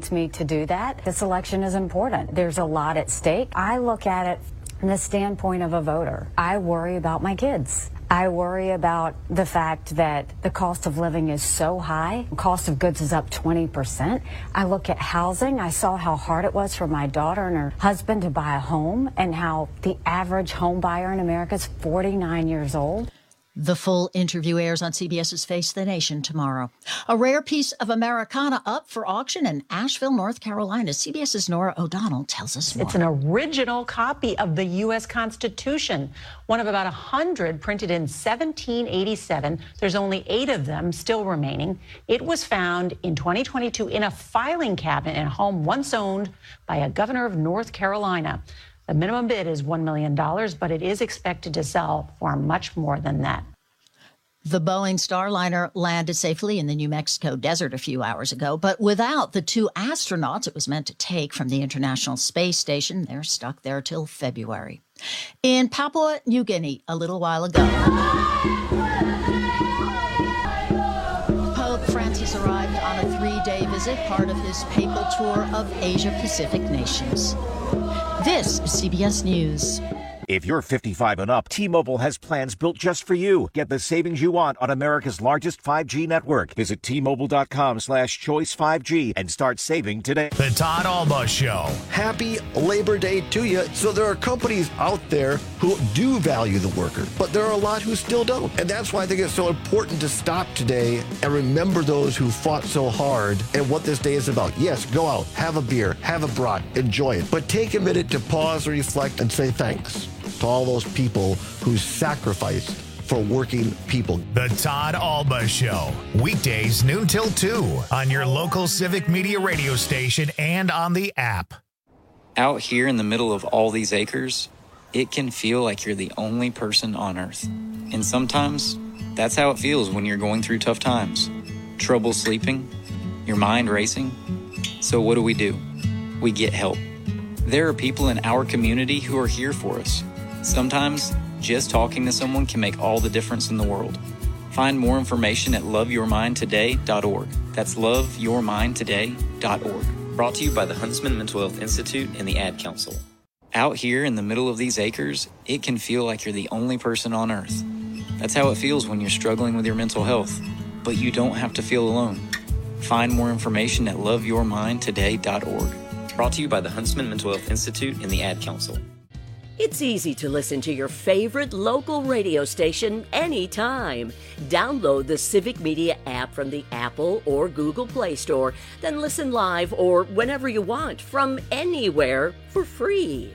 expect me to do that. This election is important. There's a lot at stake. I look at it from the standpoint of a voter. I worry about my kids. I worry about the fact that the cost of living is so high. The cost of goods is up 20%. I look at housing. I saw how hard it was for my daughter and her husband to buy a home, and how the average home buyer in America is 49 years old. The full interview airs on CBS's Face the Nation tomorrow. A rare piece of Americana up for auction in Asheville, North Carolina. CBS's Nora O'Donnell tells us more. It's an original copy of the U.S. Constitution, one of about 100 printed in 1787. There's only 8 of them still remaining. It was found in 2022 in a filing cabinet in a home once owned by a governor of North Carolina. The minimum bid is $1 million, but it is expected to sell for much more than that. The Boeing Starliner landed safely in the New Mexico desert a few hours ago, but without the 2 astronauts it was meant to take from the International Space Station. They're stuck there till February. In Papua New Guinea, a little while ago, Pope Francis arrived on a 3-day visit, part of his papal tour of Asia-Pacific nations. This is CBS News. If you're 55 and up, T-Mobile has plans built just for you. Get the savings you want on America's largest 5G network. Visit T-Mobile.com/choice5G and start saving today. The Todd Alba Show. Happy Labor Day to you. So there are companies out there who do value the worker, but there are a lot who still don't. And that's why I think it's so important to stop today and remember those who fought so hard and what this day is about. Yes, go out, have a beer, have a brat, enjoy it. But take a minute to pause, reflect, and say thanks to all those people who sacrificed for working people. The Todd Alba Show. Weekdays noon till 2 on your local Civic Media radio station and on the app. Out here in the middle of all these acres, it can feel like you're the only person on Earth. And sometimes that's how it feels when you're going through tough times. Trouble sleeping, your mind racing. So what do? We get help. There are people in our community who are here for us. Sometimes, just talking to someone can make all the difference in the world. Find more information at loveyourmindtoday.org. That's loveyourmindtoday.org. Brought to you by the Huntsman Mental Health Institute and the Ad Council. Out here in the middle of these acres, it can feel like you're the only person on Earth. That's how it feels when you're struggling with your mental health. But you don't have to feel alone. Find more information at loveyourmindtoday.org. Brought to you by the Huntsman Mental Health Institute and the Ad Council. It's easy to listen to your favorite local radio station anytime. Download the Civic Media app from the Apple or Google Play Store, then listen live or whenever you want from anywhere for free.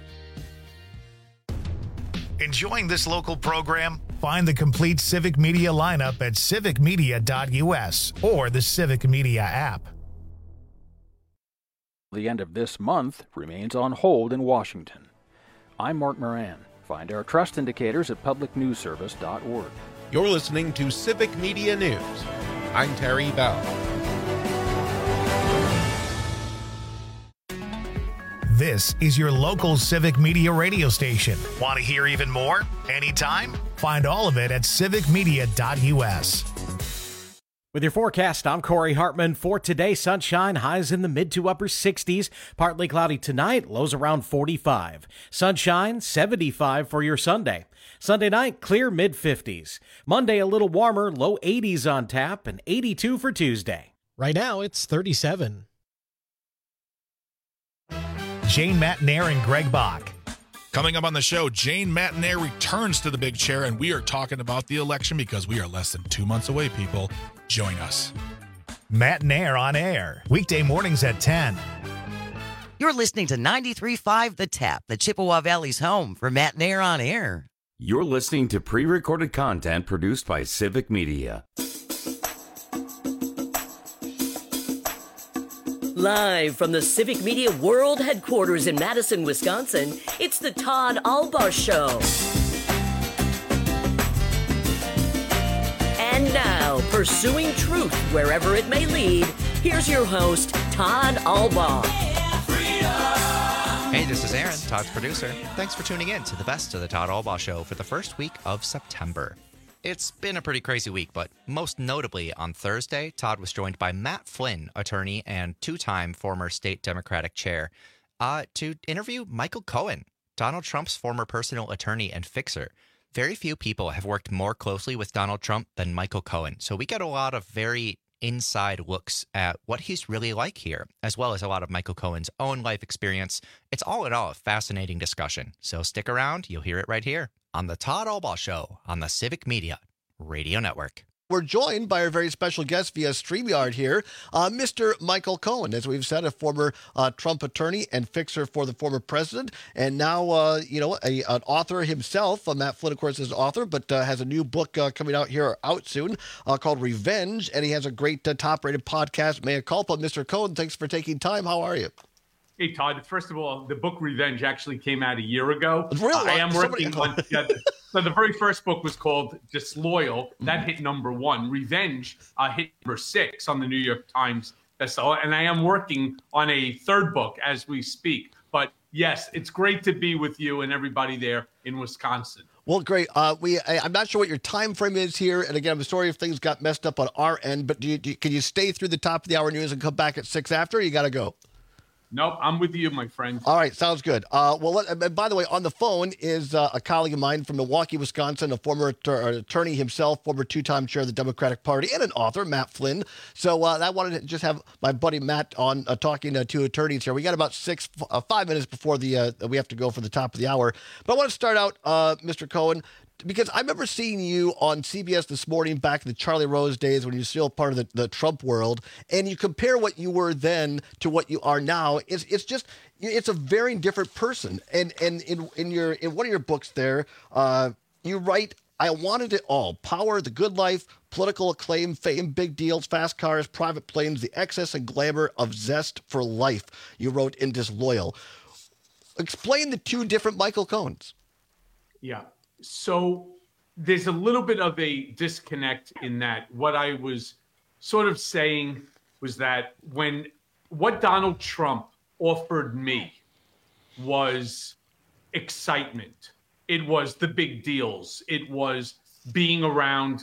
Enjoying this local program? Find the complete Civic Media lineup at civicmedia.us or the Civic Media app. The end of this month remains on hold in Washington. I'm Mark Moran. Find our trust indicators at publicnewsservice.org. You're listening to Civic Media News. I'm Terry Bell. This is your local Civic Media radio station. Want to hear even more? Anytime? Find all of it at civicmedia.us. With your forecast, I'm Corey Hartman. For today, sunshine, highs in the mid to upper 60s. Partly cloudy tonight, lows around 45. Sunshine, 75 for your Sunday. Sunday night, clear mid-50s. Monday, a little warmer, low 80s on tap, and 82 for Tuesday. Right now, it's 37. Jane Matenaer and Greg Bach. Coming up on the show, Jane Matenaer returns to the big chair, and we are talking about the election because we are less than 2 months away, people. Join us. Matenaer on air, weekday mornings at 10. You're listening to 93.5 The Tap, the Chippewa Valley's home for Matenaer on air. You're listening to pre-recorded content produced by Civic Media. Live from the Civic Media World Headquarters in Madison, Wisconsin, it's the Todd Alba Show. And now, pursuing truth wherever it may lead, here's your host, Todd Alba. Hey, this is Aaron, Todd's producer. Thanks for tuning in to the best of the Todd Alba Show for the first week of September. It's been a pretty crazy week, but most notably on Thursday, Todd was joined by Matt Flynn, attorney and two-time former state Democratic chair, to interview Michael Cohen, Donald Trump's former personal attorney and fixer. Very few people have worked more closely with Donald Trump than Michael Cohen, so we get a lot of very inside looks at what he's really like here, as well as a lot of Michael Cohen's own life experience. It's all in all a fascinating discussion, so stick around. You'll hear it right here on the Todd Albaugh Show on the Civic Media Radio Network. We're joined by our very special guest via StreamYard here, Mr. Michael Cohen, as we've said, a former Trump attorney and fixer for the former president, and now, an author himself. Matt Flynn, of course, is an author, but has a new book coming out soon called Revenge, and he has a great top-rated podcast, Mea Culpa. Mr. Cohen, thanks for taking time. How are you? Hey, Todd. First of all, the book Revenge actually came out a year ago. Really? I am working on so the very first book was called Disloyal. That hit #1. Revenge hit #6 on the New York Times bestseller. And I am working on a third book as we speak. But yes, it's great to be with you and everybody there in Wisconsin. Well, great. I'm not sure what your time frame is here. And again, I'm sorry if things got messed up on our end, but can you stay through the top of the hour news and come back at 6 after? Or you got to go? Nope, I'm with you, my friend. All right, sounds good. And by the way, on the phone is a colleague of mine from Milwaukee, Wisconsin, a former attorney himself, former two-time chair of the Democratic Party, and an author, Matt Flynn. So I wanted to just have my buddy Matt on talking to two attorneys here. We got about 5 minutes before we have to go for the top of the hour. But I want to start out, Mr. Cohen, because I remember seeing you on CBS This Morning back in the Charlie Rose days when you were still part of the Trump world, and you compare what you were then to what you are now. It's a very different person. And in one of your books there, you write, "I wanted it all: power, the good life, political acclaim, fame, big deals, fast cars, private planes, the excess and glamour of zest for life." You wrote in Disloyal. Explain the two different Michael Cohens. Yeah. So there's a little bit of a disconnect in that. What I was sort of saying was that what Donald Trump offered me was excitement. It was the big deals. It was being around,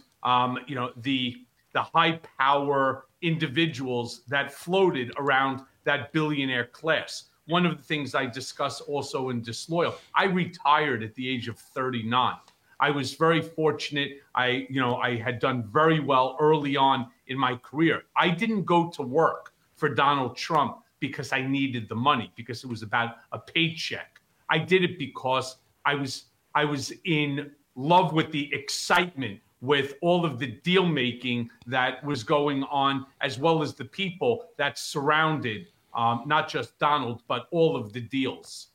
the high power individuals that floated around that billionaire class. One of the things I discuss also in Disloyal, I retired at the age of 39. I was very fortunate. I had done very well early on in my career. I didn't go to work for Donald Trump because I needed the money, because it was about a paycheck. I did it because I was in love with the excitement, with all of the deal making that was going on, as well as the people that surrounded not just Donald, but all of the deals.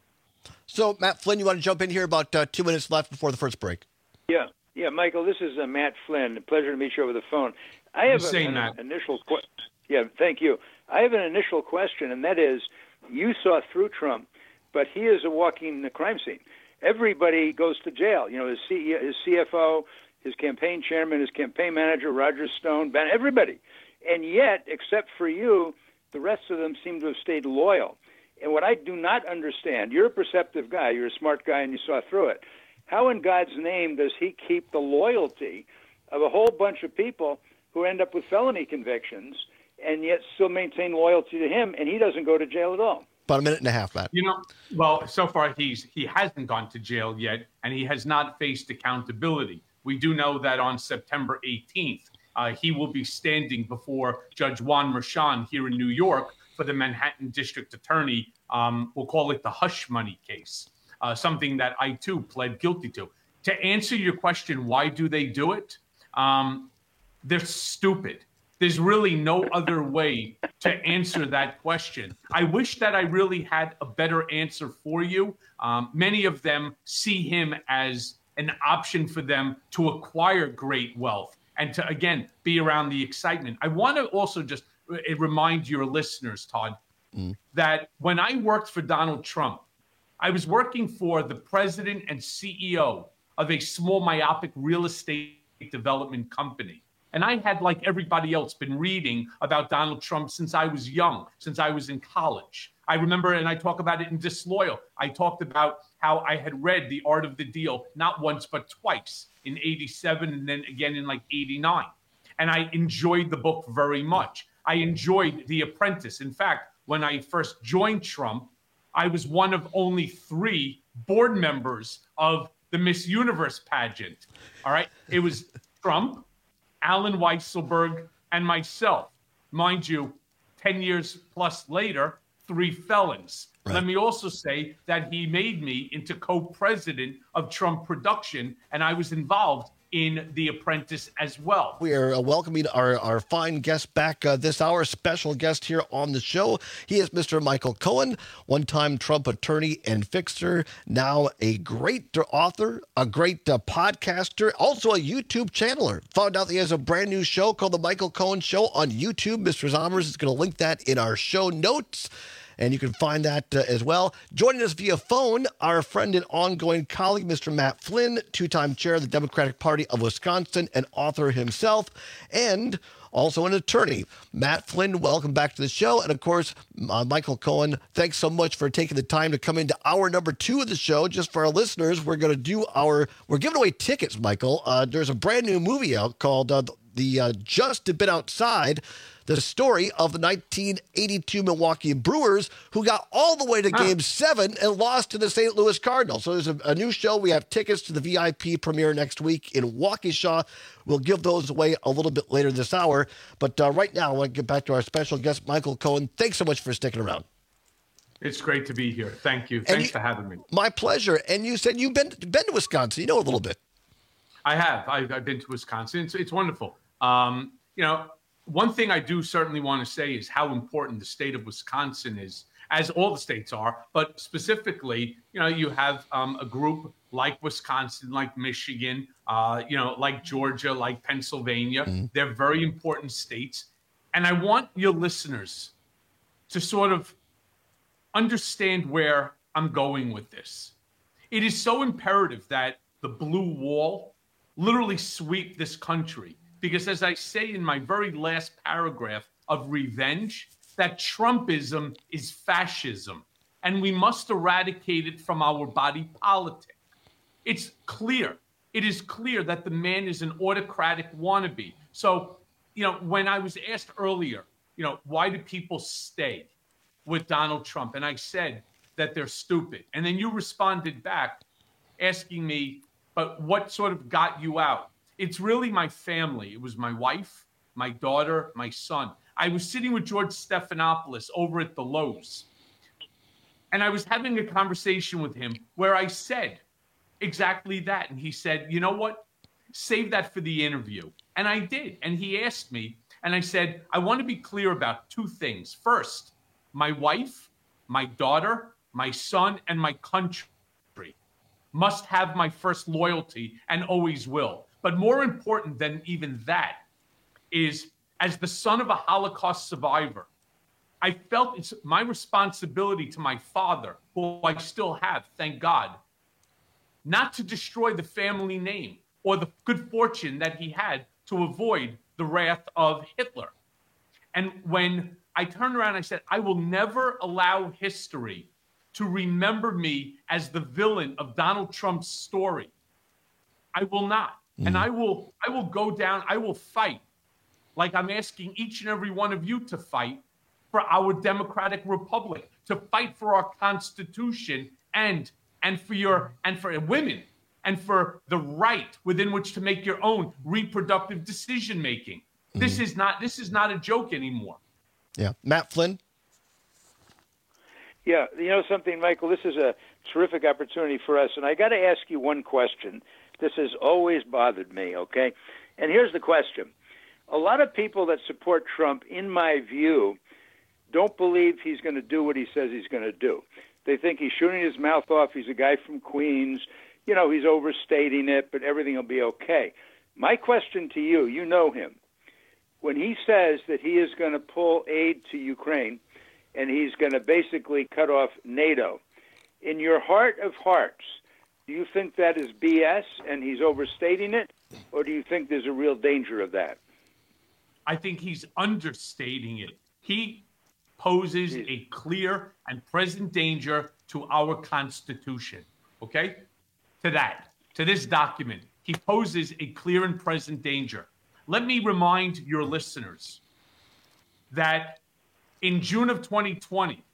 So, Matt Flynn, you want to jump in here? About 2 minutes left before the first break. Yeah, Michael, this is Matt Flynn. A pleasure to meet you over the phone. I have an initial question. Yeah, thank you. I have an initial question, and that is, you saw through Trump, but he is a walking crime scene. Everybody goes to jail. His CEO, his CFO, his campaign chairman, his campaign manager, Roger Stone, everybody. And yet, except for you, the rest of them seem to have stayed loyal. And what I do not understand, you're a perceptive guy, you're a smart guy, and you saw through it. How in God's name does he keep the loyalty of a whole bunch of people who end up with felony convictions and yet still maintain loyalty to him, and he doesn't go to jail at all? About a minute and a half, Matt. Well, so far he hasn't gone to jail yet, and he has not faced accountability. We do know that on September 18th, he will be standing before Judge Juan Merchan here in New York for the Manhattan District Attorney. We'll call it the hush money case, something that I, too, pled guilty to. To answer your question, why do they do it? They're stupid. There's really no other way to answer that question. I wish that I really had a better answer for you. Many of them see him as an option for them to acquire great wealth and to, again, be around the excitement. I want to also just remind your listeners, Todd, that when I worked for Donald Trump, I was working for the president and CEO of a small myopic real estate development company. And I had, like everybody else, been reading about Donald Trump since I was young, since I was in college. I remember, and I talk about it in Disloyal, I talked about how I had read The Art of the Deal, not once, but twice, in 87 and then again in like 89. And I enjoyed the book very much. I enjoyed The Apprentice. In fact, when I first joined Trump, I was one of only 3 board members of the Miss Universe pageant. All right. It was Trump, Alan Weisselberg, and myself. Mind you, 10 years plus later, 3 felons. Right. Let me also say that he made me into co-president of Trump Production, and I was involved in The Apprentice as well. We are welcoming our fine guest back this hour, special guest here on the show. He is Mr. Michael Cohen, one-time Trump attorney and fixer, now a great author, a great podcaster, also a YouTube channeler. Found out that he has a brand new show called The Michael Cohen Show on YouTube. Mr. Zommers is going to link that in our show notes, and you can find that as well. Joining us via phone, our friend and ongoing colleague, Mr. Matt Flynn, 2-time chair of the Democratic Party of Wisconsin, an author himself, and also an attorney. Matt Flynn, welcome back to the show. And of course, Michael Cohen, thanks so much for taking the time to come into hour number 2 of the show. Just for our listeners, we're giving away tickets, Michael. There's a brand new movie out called the Just a Bit Outside, the story of the 1982 Milwaukee Brewers, who got all the way to Game 7 and lost to the St. Louis Cardinals. So there's a new show. We have tickets to the VIP premiere next week in Waukesha. We'll give those away a little bit later this hour. But right now, I want to get back to our special guest, Michael Cohen. Thanks so much for sticking around. It's great to be here. Thank you. Thanks for having me. My pleasure. And you said you've been to Wisconsin. You know a little bit. I have. I've been to Wisconsin. It's wonderful. One thing I do certainly want to say is how important the state of Wisconsin is, as all the states are, but specifically, you have a group like Wisconsin, like Michigan, like Georgia, like Pennsylvania. Mm-hmm. They're very important states. And I want your listeners to sort of understand where I'm going with this. It is so imperative that the blue wall literally sweep this country. Because as I say in my very last paragraph of Revenge, that Trumpism is fascism, and we must eradicate it from our body politic. It's clear. It is clear that the man is an autocratic wannabe. So, when I was asked earlier, why do people stay with Donald Trump? And I said that they're stupid. And then you responded back asking me, but what sort of got you out? It's really my family. It was my wife, my daughter, my son. I was sitting with George Stephanopoulos over at the Lowe's, and I was having a conversation with him where I said exactly that. And he said, you know what? Save that for the interview. And I did. And he asked me, and I said, I want to be clear about 2 things. First, my wife, my daughter, my son, and my country must have my first loyalty and always will. But more important than even that is, as the son of a Holocaust survivor, I felt it's my responsibility to my father, who I still have, thank God, not to destroy the family name or the good fortune that he had to avoid the wrath of Hitler. And when I turned around, I said, I will never allow history to remember me as the villain of Donald Trump's story. I will not. And I will go down, I will fight, like I'm asking each and every one of you to fight, for our democratic republic, to fight for our Constitution and for women, and for the right within which to make your own reproductive decision making. Mm-hmm. This is not a joke anymore. Yeah. Matt Flynn. Yeah, something, Michael, this is a terrific opportunity for us, and I got to ask you one question. This has always bothered me, okay? And here's the question. A lot of people that support Trump, in my view, don't believe he's going to do what he says he's going to do. They think he's shooting his mouth off. He's a guy from Queens. He's overstating it, but everything will be okay. My question to you, you know him. When he says that he is going to pull aid to Ukraine and he's going to basically cut off NATO, in your heart of hearts, do you think that is BS and he's overstating it, or do you think there's a real danger of that? I think he's understating it. He poses a clear and present danger to our Constitution, okay? To this document. He poses a clear and present danger. Let me remind your listeners that in June of 2020,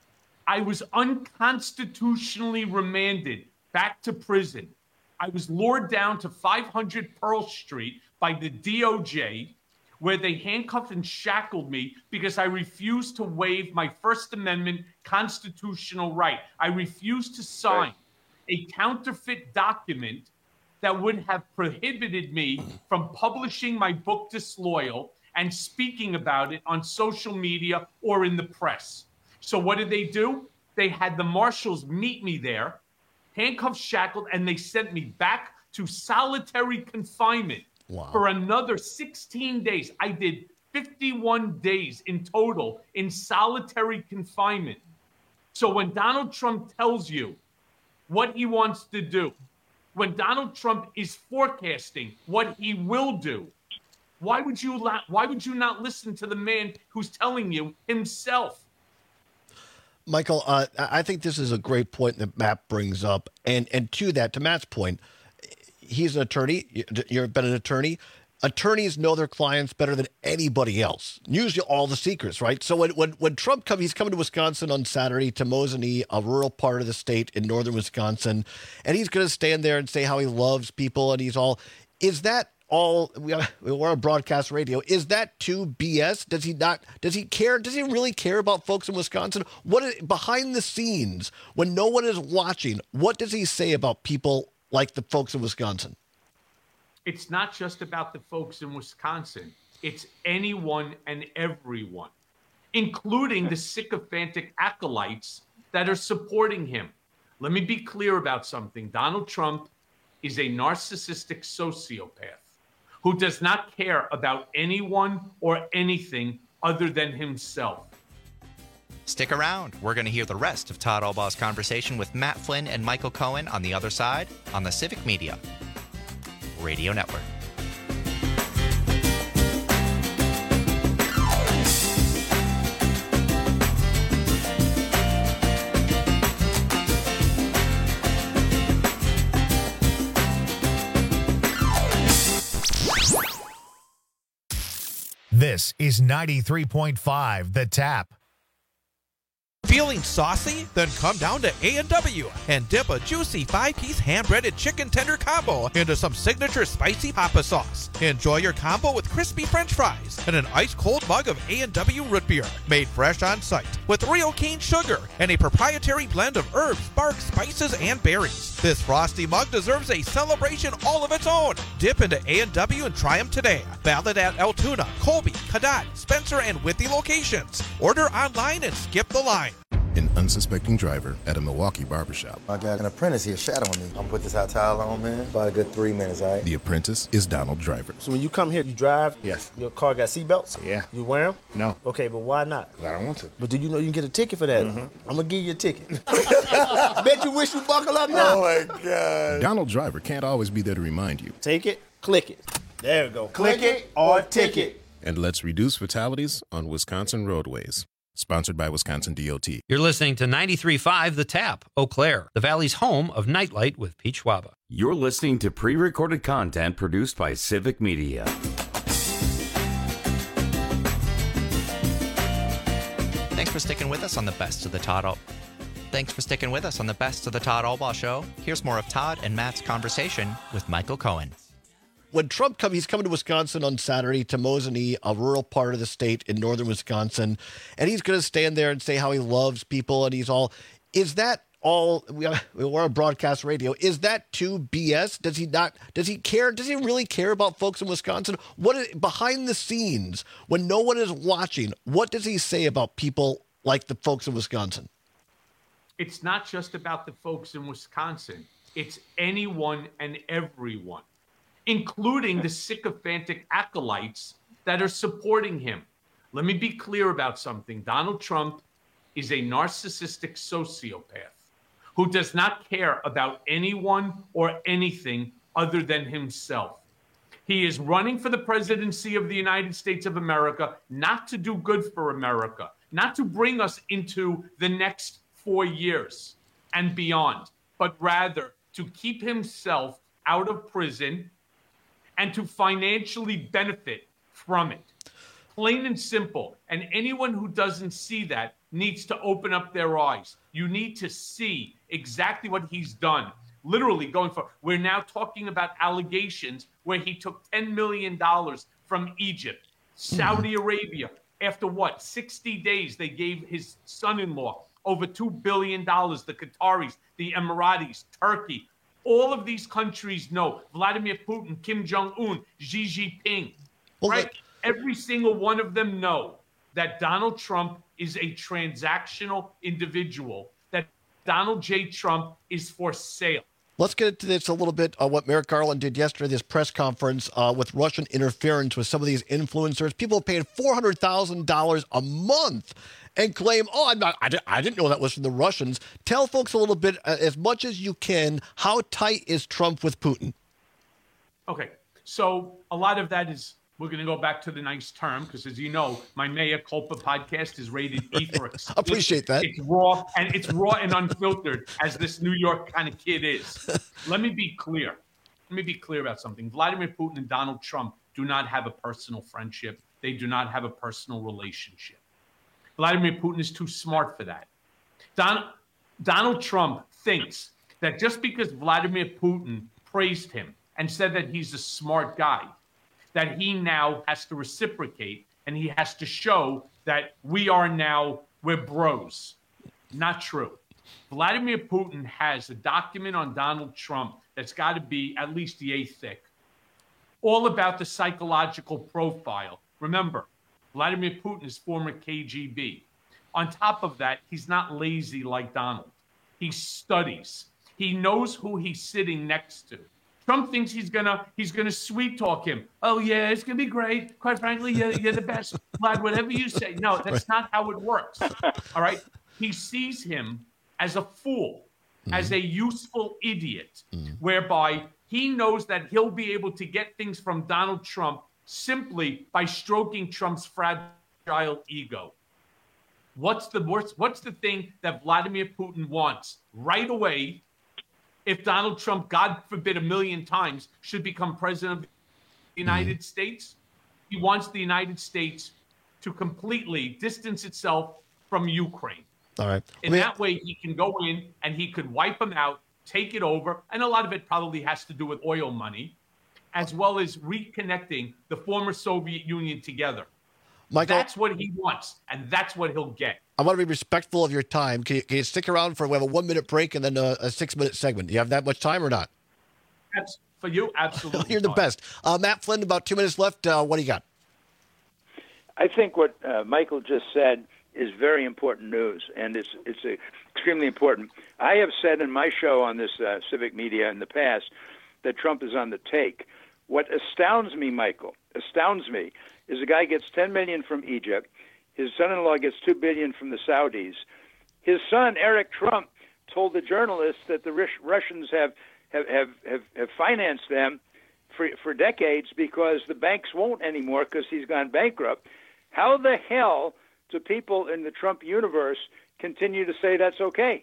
I was unconstitutionally remanded back to prison. I was lured down to 500 Pearl Street by the DOJ, where they handcuffed and shackled me because I refused to waive my First Amendment constitutional right. I refused to sign a counterfeit document that would have prohibited me from publishing my book Disloyal and speaking about it on social media or in the press. So what did they do? They had the marshals meet me there, handcuffed, shackled, and they sent me back to solitary confinement for another 16 days. I did 51 days in total in solitary confinement. So when Donald Trump tells you what he wants to do, when Donald Trump is forecasting what he will do, why would you not listen to the man who's telling you himself? Michael, I think this is a great point that Matt brings up. And to that, to Matt's point, he's an attorney. You've been an attorney. Attorneys know their clients better than anybody else. Usually all the secrets, right? So when Trump comes, he's coming to Wisconsin on Saturday, to Mosinee, a rural part of the state in northern Wisconsin, and he's going to stand there and say how he loves people and he's all, is that all, we're on broadcast radio, is that too BS? Does he care? Does he really care about folks in Wisconsin? Behind the scenes, when no one is watching, what does he say about people like the folks in Wisconsin? It's not just about the folks in Wisconsin. It's anyone and everyone, including the sycophantic acolytes that are supporting him. Let me be clear about something. Donald Trump is a narcissistic sociopath who does not care about anyone or anything other than himself. Stick around. We're going to hear the rest of Todd Albaugh's conversation with Matt Flynn and Michael Cohen on the other side on the Civic Media Radio Network. This is 93.5 The Tap. Feeling saucy? Then come down to A&W and dip a juicy 5-piece hand-breaded chicken tender combo into some signature spicy papa sauce. Enjoy your combo with crispy french fries and an ice-cold mug of A&W root beer, made fresh on site with real cane sugar and a proprietary blend of herbs, bark, spices, and berries. This frosty mug deserves a celebration all of its own. Dip into A&W and try them today. Valid at Altoona, Colby, Cadott, Spencer, and Withy locations. Order online and skip the line. An unsuspecting driver at a Milwaukee barbershop. I got an apprentice here shadowing me. I'm gonna put this hot towel on, man. About a good 3 minutes, all right? The apprentice is Donald Driver. So when you come here, you drive? Yes. Your car got seatbelts? Yeah. You wear them? No. Okay, but why not? I don't want to. But do you know you can get a ticket for that? I'm gonna give you a ticket. Bet you wish you buckle up now. Oh my God. Donald Driver can't always be there to remind you. Take it, click it. There we go. Click it or ticket. And let's reduce fatalities on Wisconsin roadways. Sponsored by Wisconsin DOT. You're listening to 93.5 The Tap, Eau Claire, the Valley's home of Nightlight with Pete Schwaba. You're listening to pre-recorded content produced by Civic Media. Thanks for sticking with us on the Best of the Todd Albaugh Show. Here's more of Todd and Matt's conversation with Michael Cohen. When Trump comes, he's coming to Wisconsin on Saturday, to Mosinee, a rural part of the state in northern Wisconsin, and he's going to stand there and say how he loves people and he's all, is that all, we're on broadcast radio, is that too BS? Does he care? Does he really care about folks in Wisconsin? Behind the scenes, when no one is watching, what does he say about people like the folks in Wisconsin? It's not just about the folks in Wisconsin. It's anyone and everyone, including the sycophantic acolytes that are supporting him. Let me be clear about something. Donald Trump is a narcissistic sociopath who does not care about anyone or anything other than himself. He is running for the presidency of the United States of America, not to do good for America, not to bring us into the next 4 years and beyond, but rather to keep himself out of prison and to financially benefit from it. Plain and simple. And anyone who doesn't see that needs to open up their eyes. You need to see exactly what he's done. Literally going for, we're now talking about allegations where he took $10 million from Egypt, Saudi Arabia. After what, 60 days, they gave his son-in-law over $2 billion, the Qataris, the Emiratis, Turkey. All of these countries know Vladimir Putin, Kim Jong-un, Xi Jinping, right? Every single one of them know that Donald Trump is a transactional individual, that Donald J. Trump is for sale. Let's get into this a little bit on what Merrick Garland did yesterday, this press conference with Russian interference with some of these influencers. People paying $400,000 a month and claim, I didn't know that was from the Russians. Tell folks a little bit, as much as you can, how tight is Trump with Putin? Okay, so a lot of that is, we're going to go back to the nice term, because as you know, my Mea Culpa podcast is rated E for explicit. Appreciate that. It's raw and unfiltered, as this New York kind of kid is. Let me be clear. Let me be clear about something. Vladimir Putin and Donald Trump do not have a personal friendship. They do not have a personal relationship. Vladimir Putin is too smart for that. Donald Trump thinks that just because Vladimir Putin praised him and said that he's a smart guy, that he now has to reciprocate and he has to show that we're bros. Not true. Vladimir Putin has a document on Donald Trump that's got to be at least yay thick, all about the psychological profile. Remember, Vladimir Putin is former KGB. On top of that, he's not lazy like Donald. He studies. He knows who he's sitting next to. Trump thinks he's gonna sweet talk him. Oh yeah, it's gonna be great. Quite frankly, you're the best, Vlad. Whatever you say. No, that's not how it works. All right. He sees him as a fool, as a useful idiot, whereby he knows that he'll be able to get things from Donald Trump simply by stroking Trump's fragile ego. What's the thing that Vladimir Putin wants right away? If Donald Trump, God forbid, 1,000,000 times should become president of the United States, he wants the United States to completely distance itself from Ukraine. All right. In that way, he can go in and he could wipe them out, take it over, and a lot of it probably has to do with oil money, as well as reconnecting the former Soviet Union together. Michael, that's what he wants, and that's what he'll get. I want to be respectful of your time. Can you stick around for, we have a 1-minute break and then a 6-minute segment. Do you have that much time or not? That's for you, absolutely. You're the best. Matt Flynn, about 2 minutes left. What do you got? I think what Michael just said is very important news, and it's extremely important. I have said in my show on this civic media in the past that Trump is on the take. What astounds me, Michael, is a guy gets $10 million from Egypt. His son-in-law gets $2 billion from the Saudis. His son, Eric Trump, told the journalists that the Russians have financed them for decades because the banks won't anymore because he's gone bankrupt. How the hell do people in the Trump universe continue to say that's okay?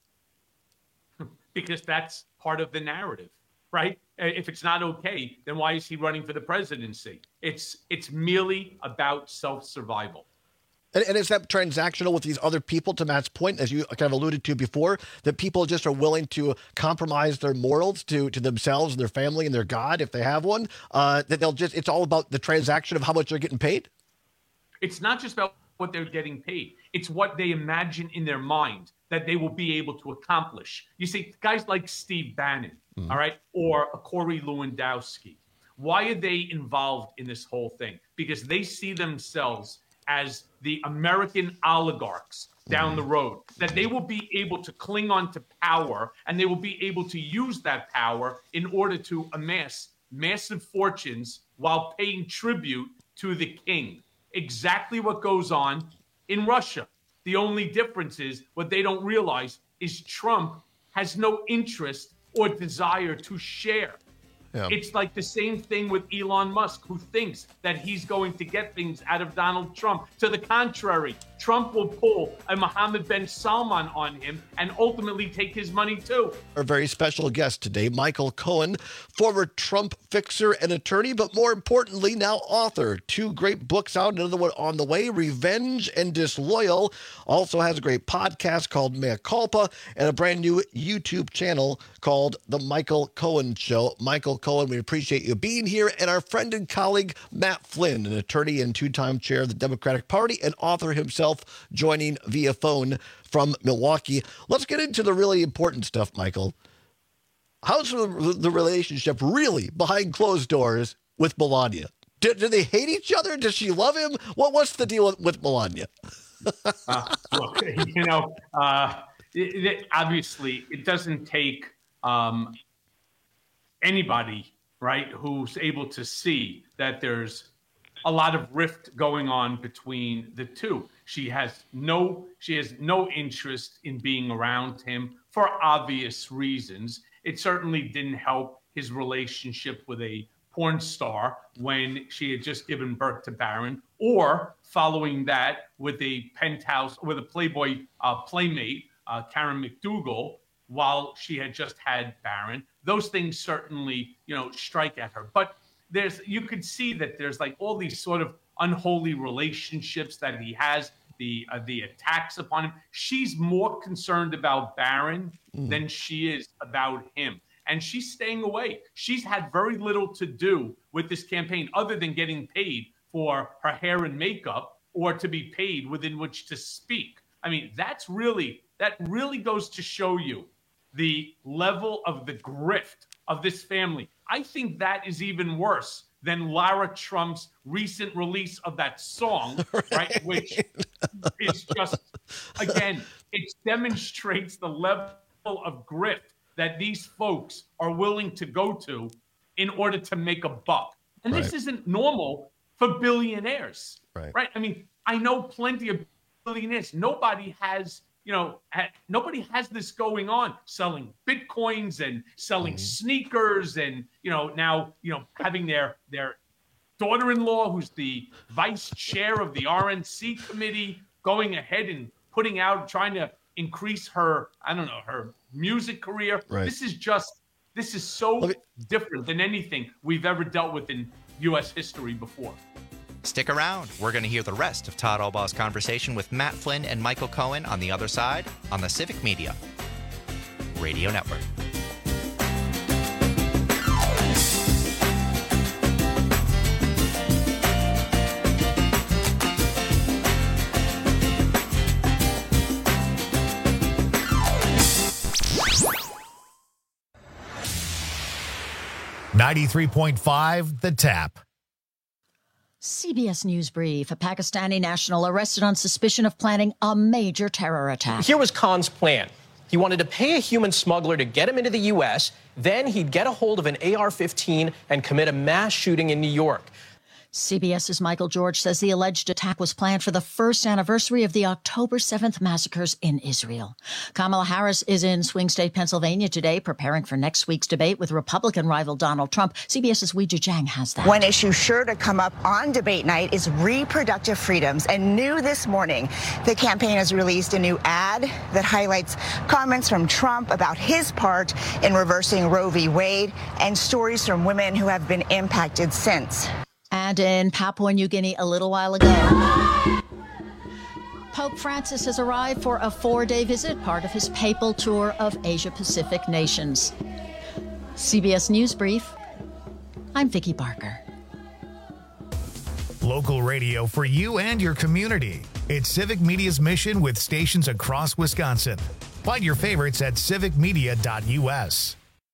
Because that's part of the narrative, right? If it's not okay, then why is he running for the presidency? It's merely about self-survival. And is that transactional with these other people, to Matt's point, as you kind of alluded to before, that people just are willing to compromise their morals to themselves and their family and their God, if they have one, that it's all about the transaction of how much they're getting paid? It's not just about what they're getting paid. It's what they imagine in their mind that they will be able to accomplish. You see, guys like Steve Bannon, all right, or Corey Lewandowski, why are they involved in this whole thing? Because they see themselves as the American oligarchs down the road, that they will be able to cling on to power and they will be able to use that power in order to amass massive fortunes while paying tribute to the king. Exactly what goes on in Russia. The only difference is what they don't realize is Trump has no interest or desire to share Yeah. It's like the same thing with Elon Musk, who thinks that he's going to get things out of Donald Trump. To the contrary, Trump will pull a Mohammed bin Salman on him and ultimately take his money too. Our very special guest today, Michael Cohen, former Trump fixer and attorney, but more importantly, now author. 2 great books out, another one on the way, Revenge and Disloyal. Also has a great podcast called Mea Culpa and a brand new YouTube channel called The Michael Cohen Show. Michael Cohen, we appreciate you being here. And our friend and colleague, Matt Flynn, an attorney and 2-time chair of the Democratic Party and author himself, joining via phone from Milwaukee. Let's get into the really important stuff, Michael. How's the relationship really behind closed doors with Melania? Do they hate each other? Does she love him? What's the deal with Melania? Look, obviously, it doesn't take anybody, right, who's able to see that there's a lot of rift going on between the two. She has no interest in being around him for obvious reasons. It certainly didn't help his relationship with a porn star when she had just given birth to Barron, or following that with a Playboy playmate, Karen McDougal, while she had just had Barron. Those things certainly, strike at her. But you could see that there's like all these sort of unholy relationships that he has, the attacks upon him. She's more concerned about Barron than she is about him. And she's staying away. She's had very little to do with this campaign other than getting paid for her hair and makeup or to be paid within which to speak. I mean, that really goes to show you the level of the grift of this family. I think that is even worse than Lara Trump's recent release of that song, right? Which is just, again, it demonstrates the level of grift that these folks are willing to go to in order to make a buck. And this isn't normal for billionaires, right? I mean, I know plenty of billionaires. Nobody has this going on, selling Bitcoins and selling sneakers and, now, having their daughter-in-law, who's the vice chair of the RNC committee, going ahead and trying to increase her music career. Right. This is so different than anything we've ever dealt with in U.S. history before. Stick around. We're going to hear the rest of Todd Albaugh's conversation with Matt Flynn and Michael Cohen on the other side on the Civic Media Radio Network. .5 The Tap. CBS News Brief. A Pakistani national arrested on suspicion of planning a major terror attack. Here was Khan's plan. He wanted to pay a human smuggler to get him into the U.S., then he'd get a hold of an AR-15 and commit a mass shooting in New York. CBS's Michael George says the alleged attack was planned for the first anniversary of the October 7th massacres in Israel. Kamala Harris is in swing state Pennsylvania today, preparing for next week's debate with Republican rival Donald Trump. CBS's Weijia Jiang has that. One issue sure to come up on debate night is reproductive freedoms. And new this morning, the campaign has released a new ad that highlights comments from Trump about his part in reversing Roe v. Wade and stories from women who have been impacted since. And in Papua New Guinea a little while ago, Pope Francis has arrived for a 4-day visit, part of his papal tour of Asia-Pacific nations. CBS News Brief, I'm Vicki Barker. Local radio for you and your community. It's Civic Media's mission with stations across Wisconsin. Find your favorites at civicmedia.us.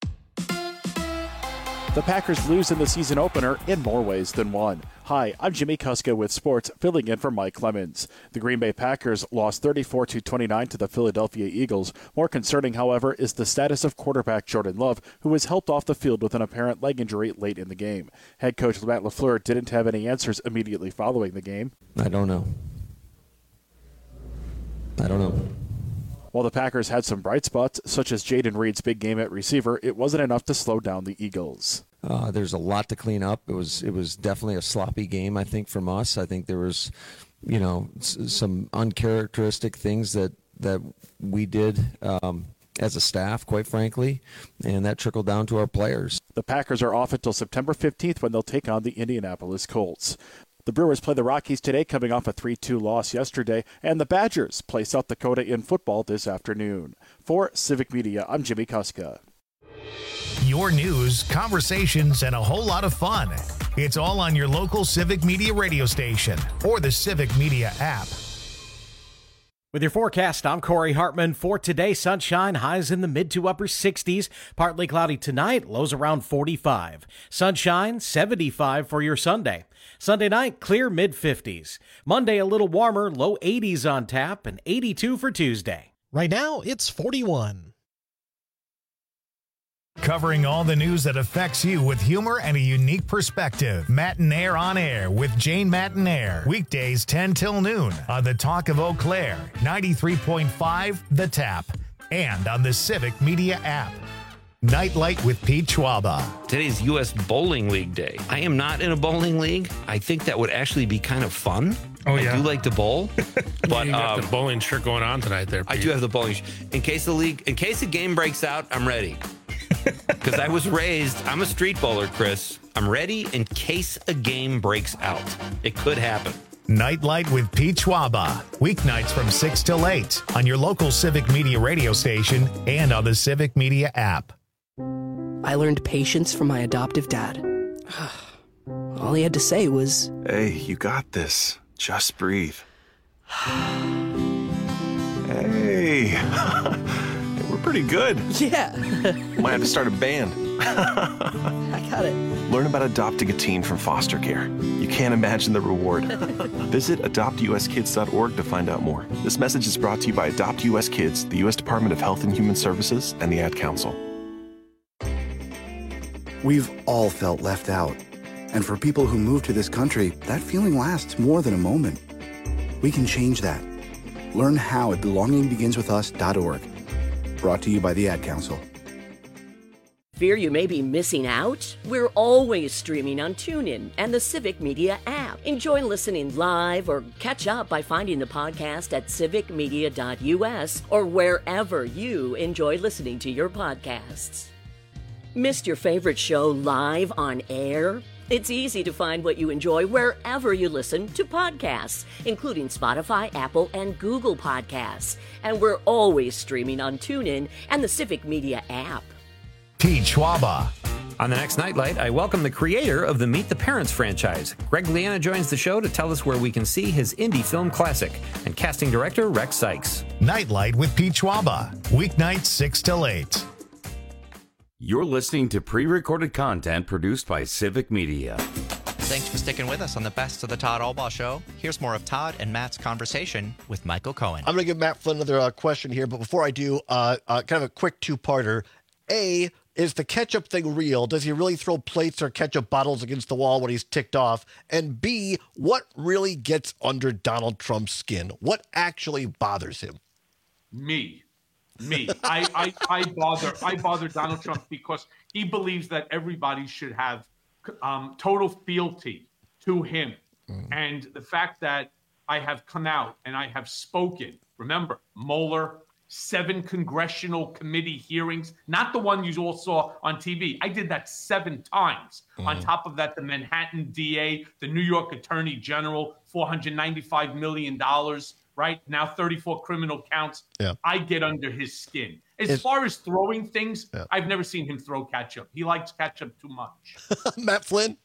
The Packers lose in the season opener in more ways than one. Hi, I'm Jimmy Kuska with sports, filling in for Mike Clemens. The Green Bay Packers lost 34-29 to the Philadelphia Eagles. More concerning, however, is the status of quarterback Jordan Love, who was helped off the field with an apparent leg injury late in the game. Head coach Matt LaFleur didn't have any answers immediately following the game. I don't know. While the Packers had some bright spots, such as Jaden Reed's big game at receiver, it wasn't enough to slow down the Eagles. There's a lot to clean up. It was definitely a sloppy game, I think, from us. I think there was, some uncharacteristic things that we did as a staff, quite frankly, and that trickled down to our players. The Packers are off until September 15th when they'll take on the Indianapolis Colts. The Brewers play the Rockies today, coming off a 3-2 loss yesterday, and the Badgers play South Dakota in football this afternoon. For Civic Media, I'm Jimmy Kuska. Your news, conversations, and a whole lot of fun. It's all on your local Civic Media radio station or the Civic Media app. With your forecast, I'm Corey Hartman. For today, sunshine, highs in the mid to upper 60s. Partly cloudy tonight, lows around 45. Sunshine, 75 for your Sunday. Sunday night, clear mid-50s. Monday, a little warmer, low 80s on tap, and 82 for Tuesday. Right now, it's 41. Covering all the news that affects you with humor and a unique perspective. Matinaire on Air with Jane Matinaire. Weekdays 10 till noon on the Talk of Eau Claire, 93.5 The Tap, and on the Civic Media app. Nightlight with Pete Schwaba. Today's U.S. Bowling League Day. I am not in a bowling league. I think that would actually be kind of fun. Oh, yeah. I do like to bowl. But you got the bowling shirt going on tonight there, Pete. I do have the bowling in case the game breaks out, I'm ready. Because I was raised, I'm a street bowler, Chris. I'm ready in case a game breaks out. It could happen. Nightlight with Pete Schwaba. Weeknights from 6 till 8 on your local Civic Media radio station and on the Civic Media app. I learned patience from my adoptive dad. All he had to say was, "Hey, you got this. Just breathe." Hey. We're pretty good. Yeah. Might have to start a band. I got it. Learn about adopting a teen from foster care. You can't imagine the reward. Visit adoptuskids.org to find out more. This message is brought to you by Adopt US Kids, the U.S. Department of Health and Human Services, and the Ad Council. We've all felt left out. And for people who move to this country, that feeling lasts more than a moment. We can change that. Learn how at belongingbeginswithus.org. Brought to you by the Ad Council. Fear you may be missing out? We're always streaming on TuneIn and the Civic Media app. Enjoy listening live or catch up by finding the podcast at civicmedia.us or wherever you enjoy listening to your podcasts. Missed your favorite show live on air? It's easy to find what you enjoy wherever you listen to podcasts, including Spotify, Apple, and Google Podcasts. And we're always streaming on TuneIn and the Civic Media app. Pete Schwaba. On the next Nightlight, I welcome the creator of the Meet the Parents franchise. Greg Liana joins the show to tell us where we can see his indie film classic, and casting director Rex Sykes. Nightlight with Pete Schwaba. Weeknights 6 till 8. You're listening to pre-recorded content produced by Civic Media. Thanks for sticking with us on the Best of the Todd Albaugh Show. Here's more of Todd and Matt's conversation with Michael Cohen. I'm going to give Matt Flynn another question here, but before I do, kind of a quick two-parter. A, is the ketchup thing real? Does he really throw plates or ketchup bottles against the wall when he's ticked off? And B, what really gets under Donald Trump's skin? What actually bothers him? Me. I bother Donald Trump because he believes that everybody should have total fealty to him. And the fact that I have come out and I have spoken, remember, Mueller, 7 congressional committee hearings, not the one you all saw on TV. I did that 7 times. On top of that, the Manhattan DA, the New York Attorney General, $495 million. Right now, 34 criminal counts. Yeah. I get under his skin. As far as throwing things, I've never seen him throw ketchup. He likes ketchup too much. Matt Flynn?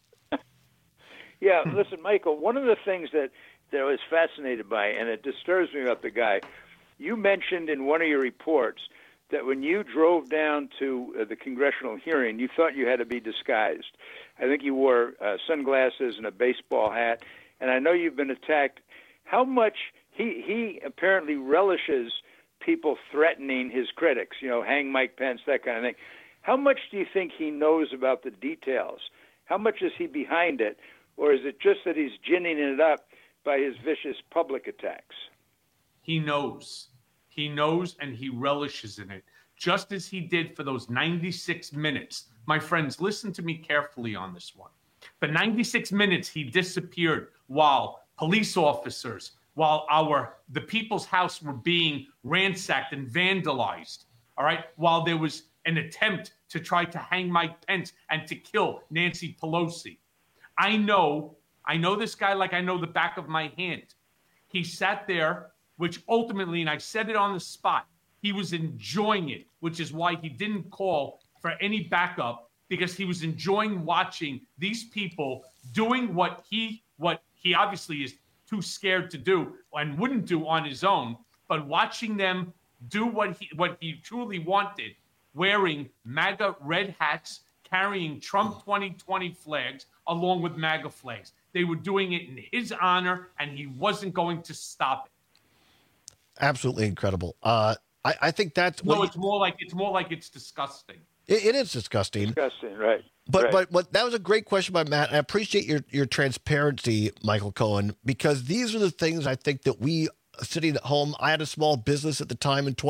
Yeah, listen, Michael, one of the things that I was fascinated by, and it disturbs me about the guy, you mentioned in one of your reports that when you drove down to the congressional hearing, you thought you had to be disguised. I think you wore sunglasses and a baseball hat, and I know you've been attacked. How much... He apparently relishes people threatening his critics, hang Mike Pence, that kind of thing. How much do you think he knows about the details? How much is he behind it? Or is it just that he's ginning it up by his vicious public attacks? He knows. He knows and he relishes in it. just as he did for those 96 minutes. My friends, listen to me carefully on this one. For 96 minutes, he disappeared while police officers, while the people's house were being ransacked and vandalized, all right, while there was an attempt to try to hang Mike Pence and to kill Nancy Pelosi. I know this guy like I know the back of my hand. He sat there, which ultimately, and I said it on the spot, he was enjoying it, which is why he didn't call for any backup, because he was enjoying watching these people doing what he obviously is too scared to do and wouldn't do on his own, but watching them do what he truly wanted, wearing MAGA red hats, carrying Trump 2020 flags along with MAGA flags. They were doing it in his honor, and he wasn't going to stop it. Absolutely incredible. I think that's it's more like it's disgusting. It is disgusting. Disgusting, right? But that was a great question by Matt. I appreciate your transparency, Michael Cohen, because these are the things I think that we sitting at home. I had a small business at the time in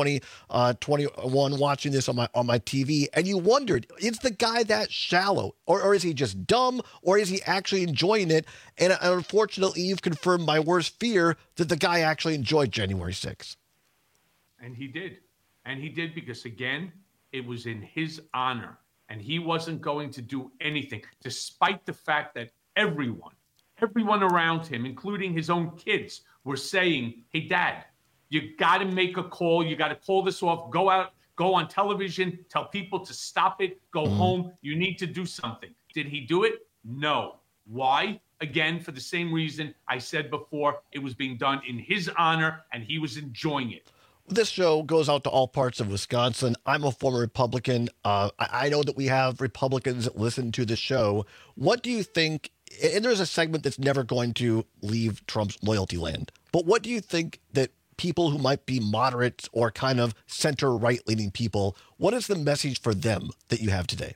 2021 watching this on my TV, and you wondered, is the guy that shallow, or is he just dumb, or is he actually enjoying it? And unfortunately, you've confirmed my worst fear that the guy actually enjoyed January 6th. And he did. And he did because, again, it was in his honor. And he wasn't going to do anything, despite the fact that everyone around him, including his own kids, were saying, hey, Dad, you got to make a call. You got to call this off. Go out, go on television, tell people to stop it, go home. You need to do something. Did he do it? No. Why? Again, for the same reason I said before, it was being done in his honor, and he was enjoying it. This show goes out to all parts of Wisconsin. I'm a former Republican. I know that we have Republicans that listen to the show. What do you think? And there's a segment that's never going to leave Trump's loyalty land. But what do you think that people who might be moderates or kind of center right-leaning people, what is the message for them that you have today?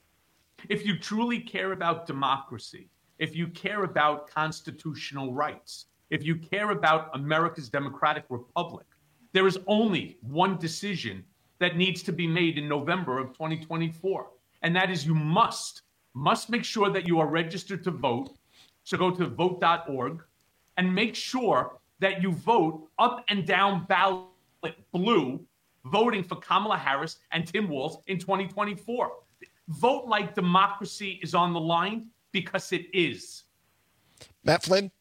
If you truly care about democracy, if you care about constitutional rights, if you care about America's democratic republic, there is only one decision that needs to be made in November of 2024. And that is you must make sure that you are registered to vote. So go to vote.org and make sure that you vote up and down ballot blue, voting for Kamala Harris and Tim Walz in 2024. Vote like democracy is on the line, because it is. Matt Flynn?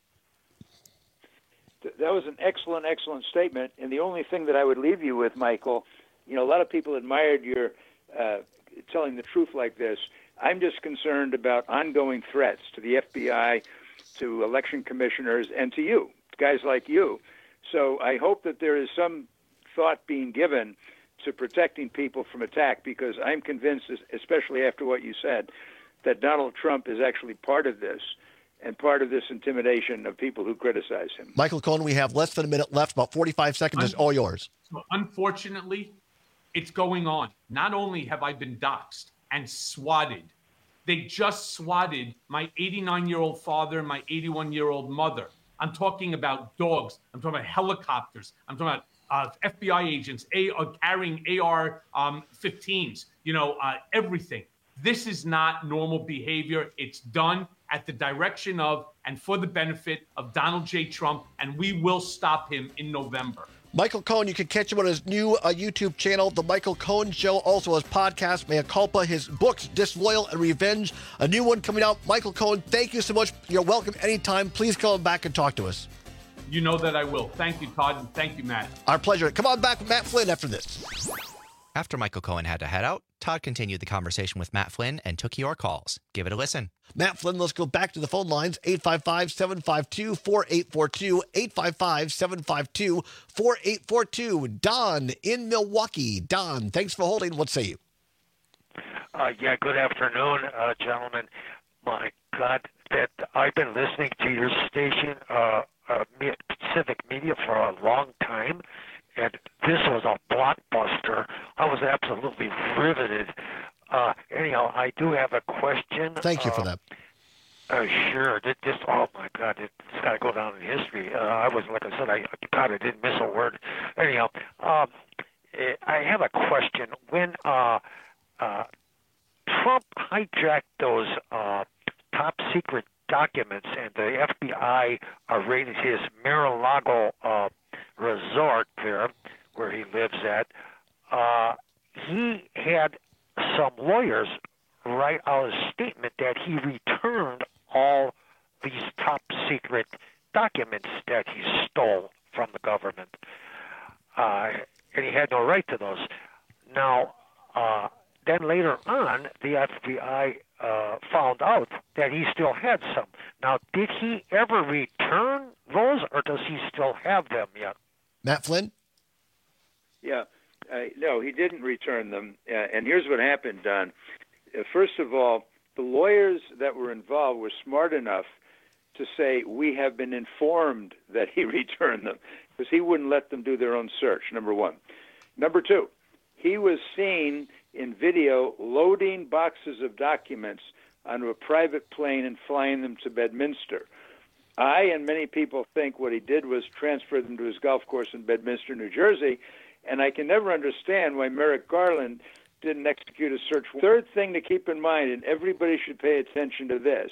That was an excellent statement. And the only thing that I would leave you with, Michael, a lot of people admired your telling the truth like this. I'm just concerned about ongoing threats to the FBI, to election commissioners, and to you, guys like you. So I hope that there is some thought being given to protecting people from attack, because I'm convinced, especially after what you said, that Donald Trump is actually part of this, and part of this intimidation of people who criticize him. Michael Cohen, we have less than a minute left, about 45 seconds. It's all yours. So unfortunately, it's going on. Not only have I been doxxed and swatted, they just swatted my 89-year-old father and my 81-year-old mother. I'm talking about dogs. I'm talking about helicopters. I'm talking about FBI agents carrying AR-15s, everything. This is not normal behavior. It's done at the direction of and for the benefit of Donald J. Trump, and we will stop him in November. Michael Cohen, you can catch him on his new YouTube channel, The Michael Cohen Show, also his podcast, Mea Culpa, his books, Disloyal and Revenge, a new one coming out. Michael Cohen, thank you so much. You're welcome anytime. Please come back and talk to us. You know that I will. Thank you, Todd, and thank you, Matt. Our pleasure. Come on back with Matt Flynn after this. After Michael Cohen had to head out, Todd continued the conversation with Matt Flynn and took your calls. Give it a listen. Matt Flynn, let's go back to the phone lines. 855-752-4842. 855-752-4842. Don in Milwaukee. Don, thanks for holding. What say you? Good afternoon, gentlemen. My God, that I've been listening to your station, Civic Media, for a long time. And this was a blockbuster. I was absolutely riveted. Anyhow, I do have a question. Thank you for that. Sure. Oh, my God, it's got to go down in history. I was, like I said, I didn't miss a word. Anyhow, I I have a question. When Trump hijacked those top secret documents and the FBI raided his Mar-a-Lago resort there, where he lives at, he had some lawyers write out a statement that he returned all these top secret documents that he stole from the government. And he had no right to those. Now, then later on, the FBI found out that he still had some. Now, did he ever return those, or does he still have them yet? Matt Flynn? Yeah. No, he didn't return them. And here's what happened, Don. First of all, the lawyers that were involved were smart enough to say, we have been informed that he returned them, because he wouldn't let them do their own search, number one. Number two, he was seen in video loading boxes of documents onto a private plane and flying them to Bedminster. I and many people think what he did was transfer them to his golf course in Bedminster, New Jersey, and I can never understand why Merrick Garland didn't execute a search. Third thing to keep in mind, and everybody should pay attention to this,